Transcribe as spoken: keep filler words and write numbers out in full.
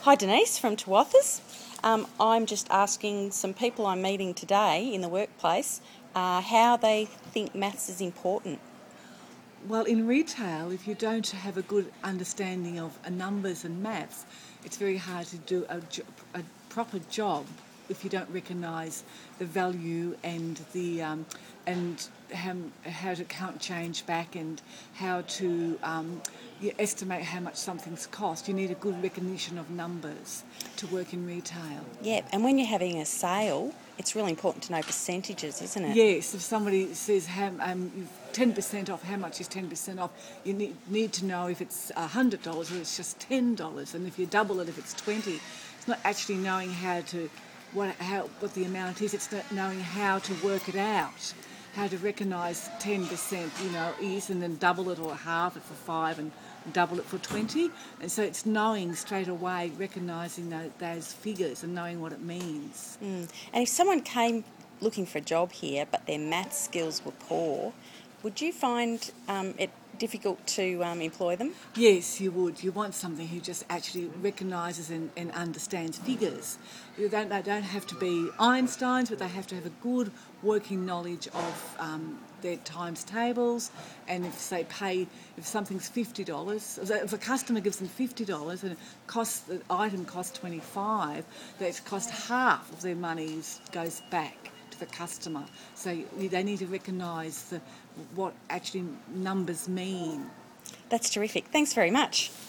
Hi, Denise from Tawathas. Um, I'm just asking some people I'm meeting today in the workplace uh, how they think maths is important. Well, in retail, if you don't have a good understanding of uh, numbers and maths, it's very hard to do a, jo- a proper job if you don't recognise the value and the um, and how, how to count change back and how to um, you estimate how much something's cost. You need a good recognition of numbers to work in retail. Yeah, and when you're having a sale, it's really important to know percentages, isn't it? Yes, if somebody says how, um, ten percent off, how much is ten percent off, you need, need to know if it's one hundred dollars or it's just ten dollars, and if you double it, if it's twenty dollars. It's not actually knowing how to, what, how, what the amount is, it's not knowing how to work it out, how to recognise ten percent, you know, is, and then double it or half it for five and double it for twenty. And so it's knowing straight away, recognising those, those figures and knowing what it means. Mm. And if someone came looking for a job here but their maths skills were poor, would you find um, it difficult to um, employ them? Yes, you would. You want somebody who just actually recognises and, and understands figures. You don't, they don't have to be Einsteins, but they have to have a good working knowledge of um, their times tables. And if they pay, if something's fifty dollars, if a customer gives them fifty dollars and it costs, the item costs twenty-five dollars, that's cost half of their money goes back to the customer. So they need to recognise the, what actually numbers mean. That's terrific. Thanks very much.